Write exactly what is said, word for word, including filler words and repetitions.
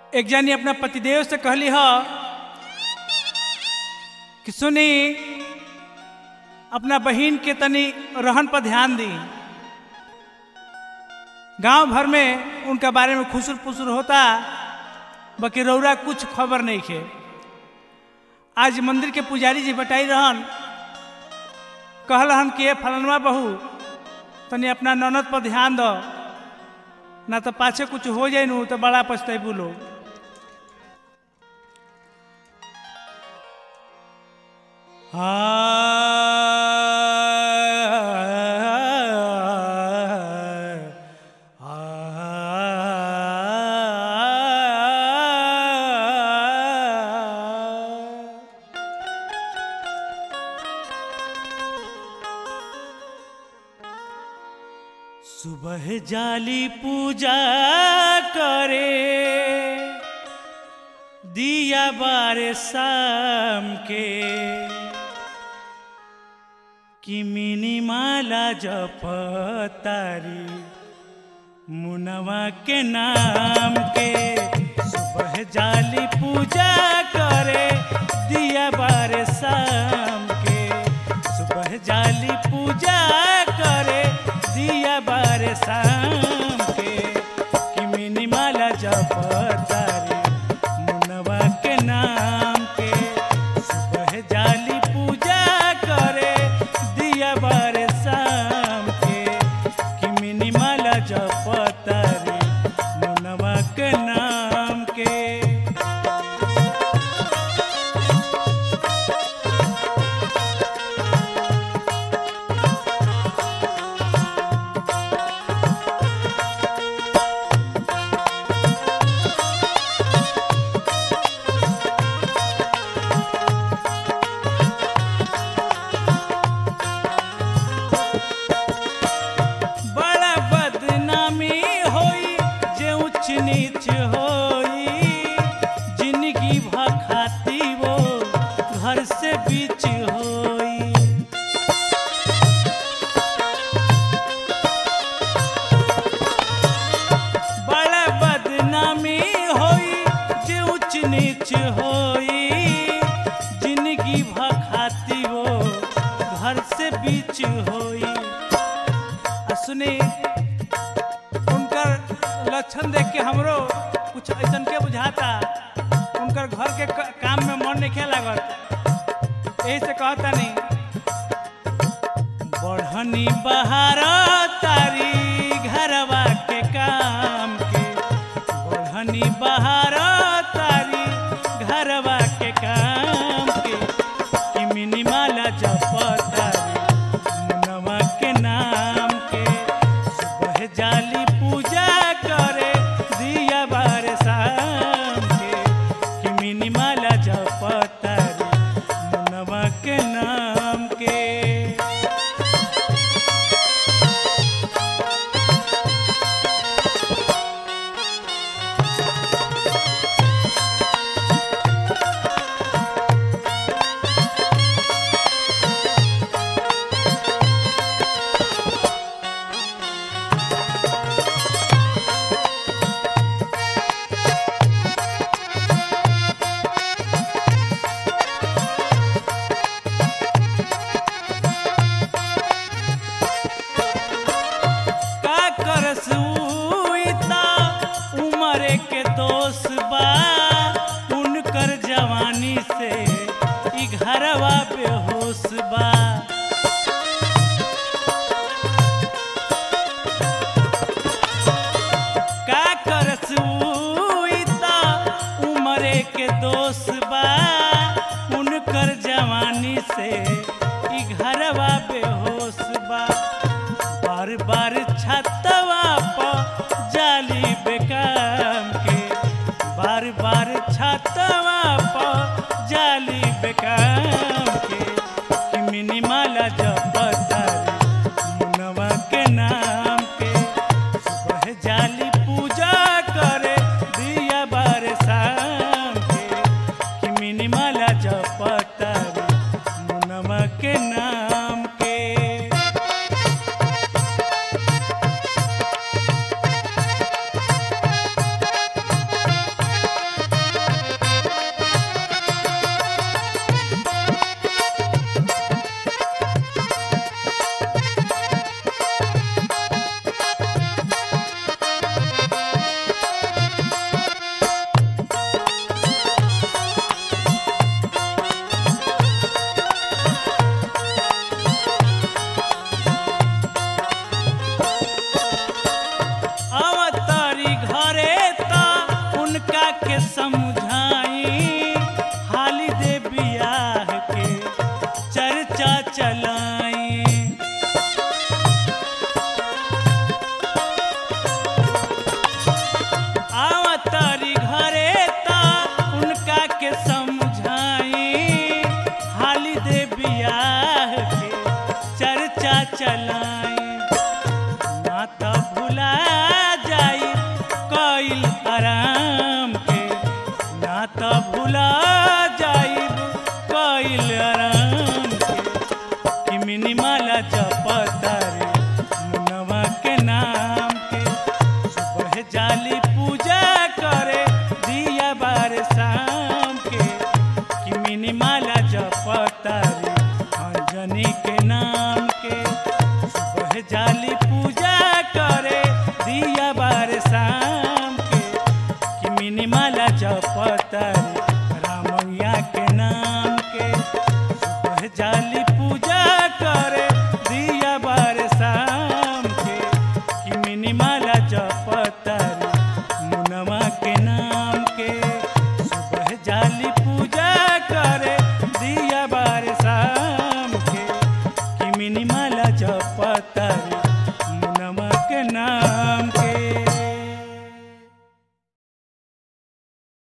एक जानी अपना पतिदेव से कहली ह कि सुनी अपना बहन के तनी रहन पर ध्यान दी। गांव भर में उनका बारे में खुसुर पुसुर होता, बाकी रौरा कुछ खबर नहीं खे। आज मंदिर के पुजारी जी बटाई रहन, कहलन कि ये फलनवा बहू तनी अपना ननद पर ध्यान दो, ना तो पाछे कुछ हो जाए नू तो बड़ा पछताई लोग। सुबह जाली पूजा करे, दिया बारे शाम के, कि मिनी माला जपतारी मुनवा के नाम के। सुबह जाली पूजा करे, दिया बारे शाम के। सुबह जाली पूजा करे, दिया बारे शाम के, कि मिनी माला जपतारी मुनवा के नाम के। सुबह जाली पूजा करे, दिया बारे शाम के, कि मिनी माला जपतारी मुनवा के नाम के। नीच होई जिंदगी भखाती वो घर से बीच होई। बड़ा बदनामी होई जे ऊंच नीच होई, जिंदगी भखाती वो घर से बीच होई। सुनी लक्षण देख के हमरो कुछ ऐसा के बुझाता, उनकर घर के काम में मन नहीं लागत। यही से कहता नहीं बढ़नी बहार तारी घरवा के काम के। बढ़नी बहार तारी घरवा के काम के, कि मिनी माला जपतारी मुनवा के नाम के। सुबह जाली पूजा करे, दिया बारे शाम के, कि मिनी माला जपतारी मुनवा के नाम के। के दोष बा उनकर जवानी से ई घरवा बेहोश बा। का करस उमरे के दोष बा उनकर जवानी से ई घरवा बेहोश बा। बार बार छतवा पर जाली बेकाम के, बार बार छतवा पर जाली बेकाम के, कि मिनी माला जपतारी मुनवा के नाम के। सुबह जाली पूजा करे, दिया बारे शाम के, कि मिनी माला जपतारी मुनवा के नाम के। ना